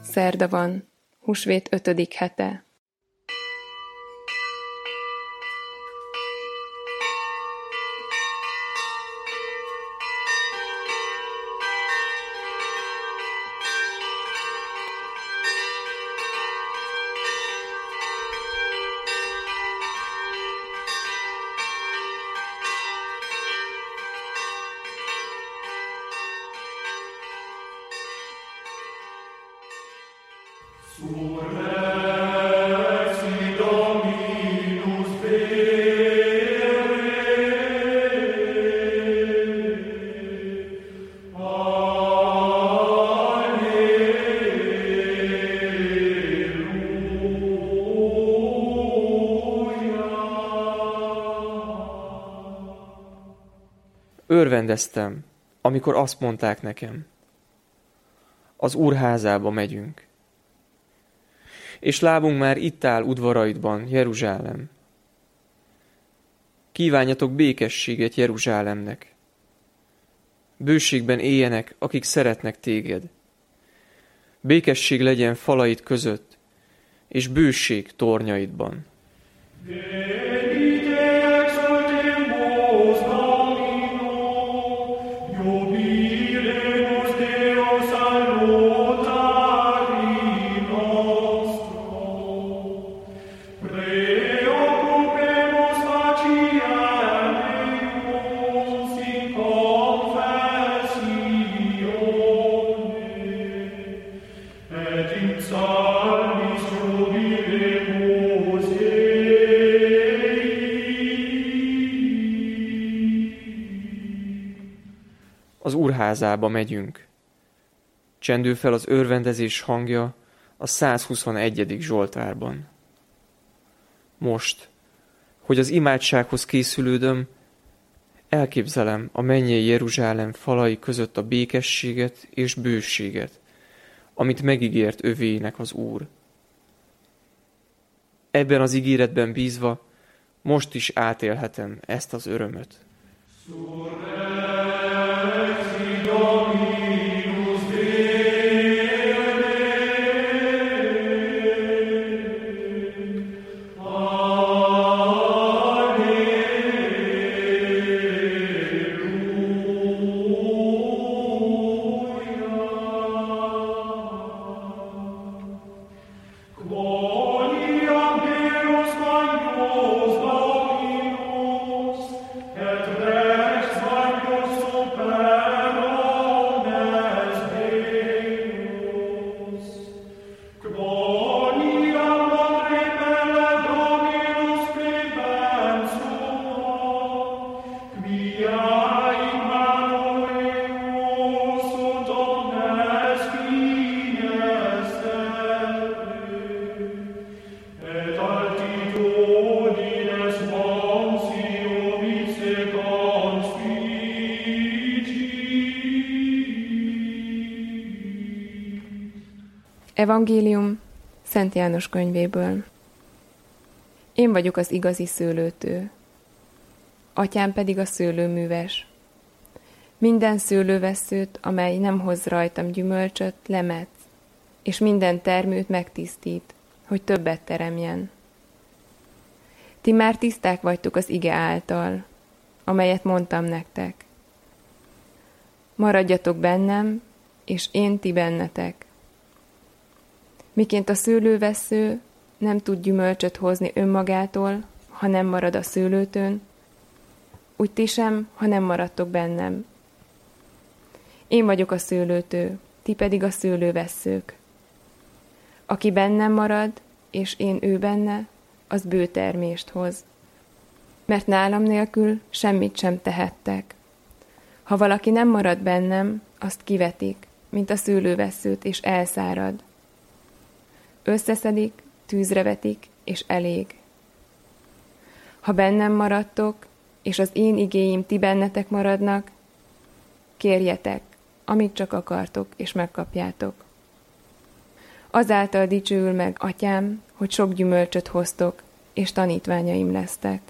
Szerda van, húsvét 5. hete. Örvendeztem, amikor azt mondták nekem, az Úr házába megyünk. És lábunk már itt áll udvaraidban, Jeruzsálem. Kívánjatok békességet Jeruzsálemnek. Bőségben éljenek, akik szeretnek téged. Békesség legyen falait között, és bőség tornyaidban. Az Úr házába megyünk. Csendül fel az örvendezés hangja a 121. Zsoltárban. Most, hogy az imádsághoz készülődöm, elképzelem a mennyei Jeruzsálem falai között a békességet és bőséget, amit megígért övéinek az Úr. Ebben az ígéretben bízva most is átélhetem ezt az örömöt. Evangélium Szent János könyvéből. Én vagyok az igazi szőlőtő, atyám pedig a szőlőműves. Minden szőlővesszőt, amely nem hoz rajtam gyümölcsöt, lemetsz, és minden termőt megtisztít, hogy többet teremjen. Ti már tiszták vagytok az ige által, amelyet mondtam nektek. Maradjatok bennem, és én ti bennetek. Miként a szőlővessző nem tud gyümölcsöt hozni önmagától, ha nem marad a szőlőtőn, úgy ti sem, ha nem maradtok bennem. Én vagyok a szőlőtő, ti pedig a szőlővesszők. Aki bennem marad, és én ő benne, az bő termést hoz. Mert nálam nélkül semmit sem tehettek. Ha valaki nem marad bennem, azt kivetik, mint a szőlővesszőt, és elszárad. Összeszedik, tűzre vetik, és elég. Ha bennem maradtok, és az én igéim ti bennetek maradnak, kérjetek, amit csak akartok, és megkapjátok. Azáltal dicsőül meg atyám, hogy sok gyümölcsöt hoztok, és tanítványaim lesztek.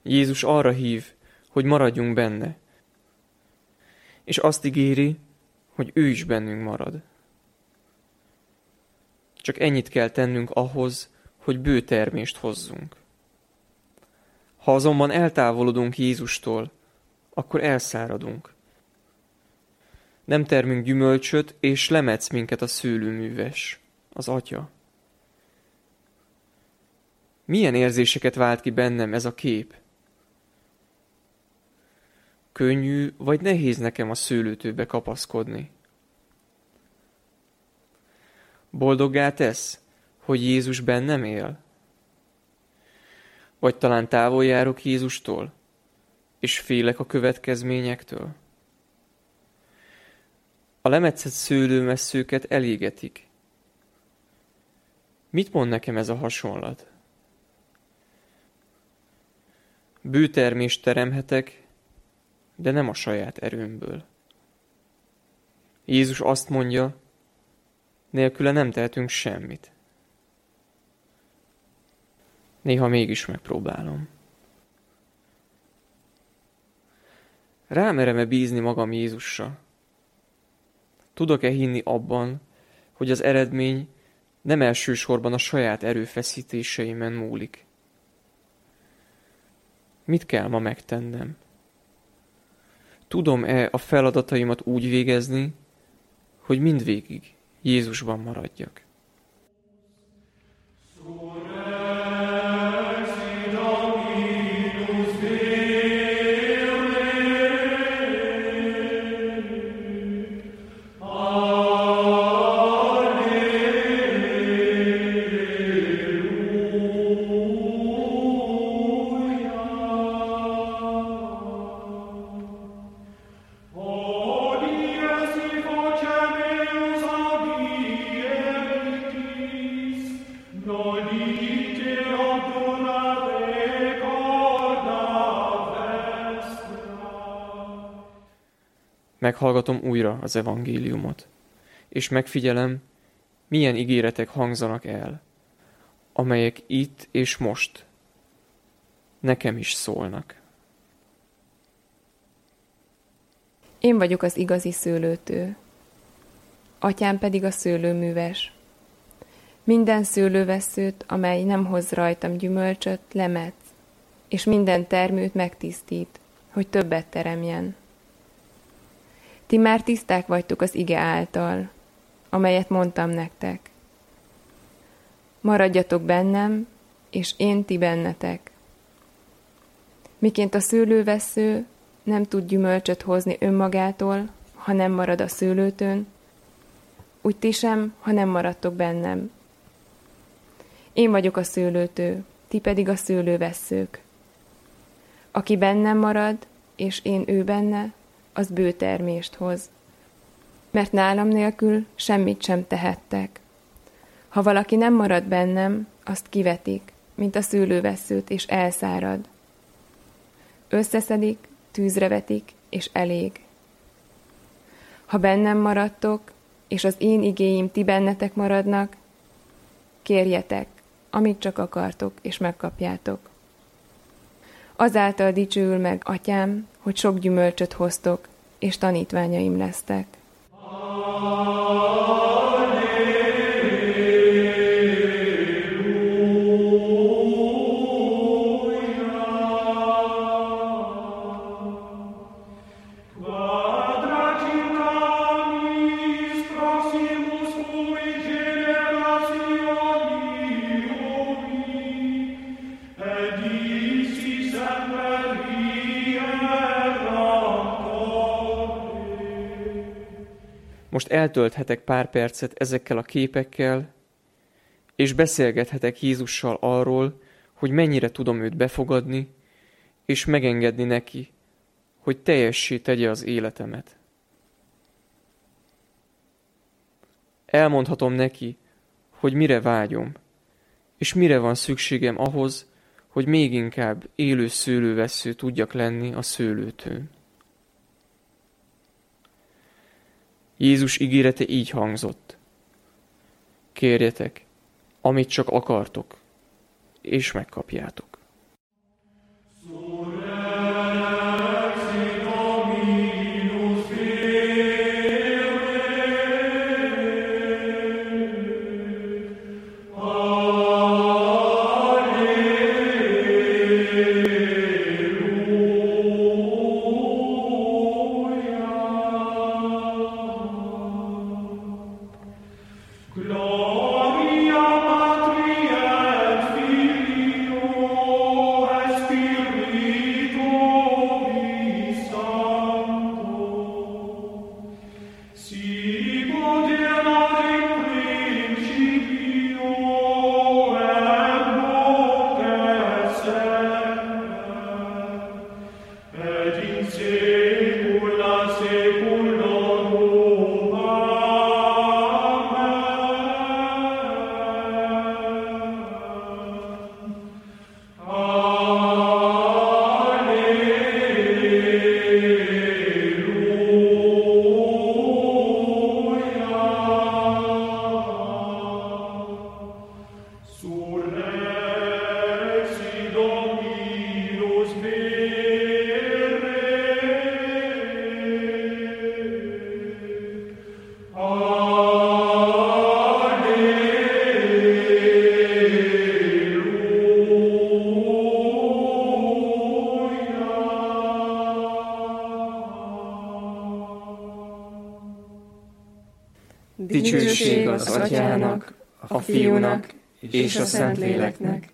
Jézus arra hív, hogy maradjunk benne, és azt ígéri, hogy ő is bennünk marad. Csak ennyit kell tennünk ahhoz, hogy bő termést hozzunk. Ha azonban eltávolodunk Jézustól, akkor elszáradunk. Nem termünk gyümölcsöt, és lemetsz minket a szőlőműves, az Atya. Milyen érzéseket vált ki bennem ez a kép? Könnyű vagy nehéz nekem a szőlőtőbe kapaszkodni? Boldoggá tesz, hogy Jézus bennem él? Vagy talán távol járok Jézustól, és félek a következményektől? A lemetszett szőlőmesszőket elégetik. Mit mond nekem ez a hasonlat? Bőtermést teremhetek, de nem a saját erőmből. Jézus azt mondja, nélküle nem tehetünk semmit. Néha mégis megpróbálom. Rámerem-e bízni magam Jézusra? Tudok-e hinni abban, hogy az eredmény nem elsősorban a saját erőfeszítéseimen múlik? Mit kell ma megtennem? Tudom-e a feladataimat úgy végezni, hogy mindvégig Jézusban maradjak? Meghallgatom újra az evangéliumot, és megfigyelem, milyen ígéretek hangzanak el, amelyek itt és most nekem is szólnak. Én vagyok az igazi szőlőtő, Atyám pedig a szőlőműves. Minden szőlővesszőt, amely nem hoz rajtam gyümölcsöt, lemetsz, és minden termőt megtisztít, hogy többet teremjen. Ti már tiszták vagytok az ige által, amelyet mondtam nektek. Maradjatok bennem, és én ti bennetek. Miként a szőlővessző nem tud gyümölcsöt hozni önmagától, ha nem marad a szőlőtőn, úgy ti sem, ha nem maradtok bennem. Én vagyok a szőlőtő, ti pedig a szőlővesszők. Aki bennem marad, és én ő benne, az bő termést hoz. Mert nálam nélkül semmit sem tehettek. Ha valaki nem marad bennem, azt kivetik, mint a szőlővesszőt, és elszárad. Összeszedik, tűzre vetik, és elég. Ha bennem maradtok, és az én igéim ti bennetek maradnak, kérjetek, amit csak akartok, és megkapjátok. Azáltal dicsőül meg Atyám, hogy sok gyümölcsöt hoztok, és tanítványaim lesztek. Most eltölthetek pár percet ezekkel a képekkel, és beszélgethetek Jézussal arról, hogy mennyire tudom őt befogadni, és megengedni neki, hogy teljessé tegye az életemet. Elmondhatom neki, hogy mire vágyom, és mire van szükségem ahhoz, hogy még inkább élő szőlővessző tudjak lenni a szőlőtőn. Jézus ígérete így hangzott. Kérjetek, amit csak akartok, és megkapjátok. Dicsőség az Atyának, a Fiúnak és a Szentléleknek,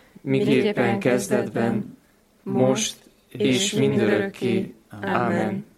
miképpen kezdetben, most és mindörökké. Ámen.